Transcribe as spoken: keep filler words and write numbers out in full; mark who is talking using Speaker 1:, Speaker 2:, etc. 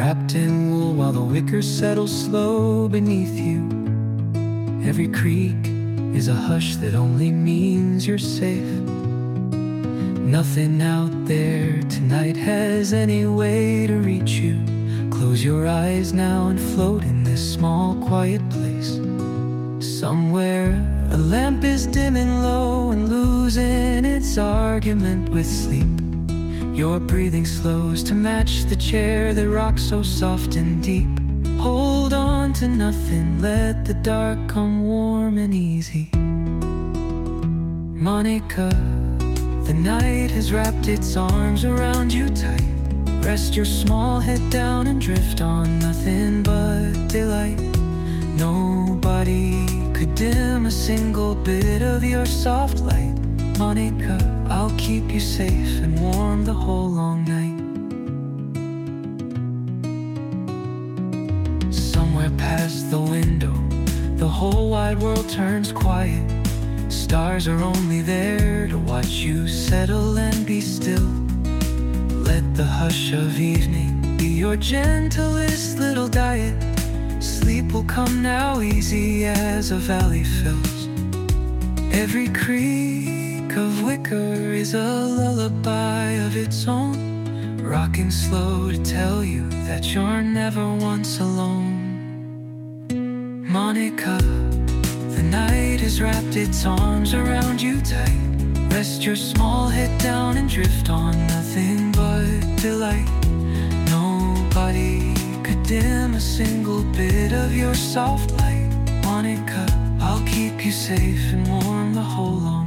Speaker 1: wrapped in wool while the wicker settles slow beneath you. Every creak is a hush that only means you're safe. Nothing out there tonight has any way to reach you. Close your eyes now and float in this small quiet place. Somewhere a lamp is dimming low and losing its argument with sleep. Your breathing slows to match the chair that rocks so soft and deep. Hold on to nothing, let the dark come warm and easy. Monica, the night has wrapped its arms around you tight. Rest your small head down and drift on nothing but delight. Nobody could dim a single bit of your soft light. Monica, I'll keep you safe and warm the whole long night. Somewhere past the window, the whole wide world turns quiet. Stars are only there to watch you settle and be still. Let the hush of evening be your gentlest little diet. Sleep will come now easy as a valley fills. Every creak of wicker is a lullaby of its own, rocking slow to tell you that you're never once alone. Monica, the night has wrapped its arms around you tight. Rest your small head down and drift on nothing but delight. Nobody could dim a single bit of your soft light. Monica, I'll keep you safe and warm the whole long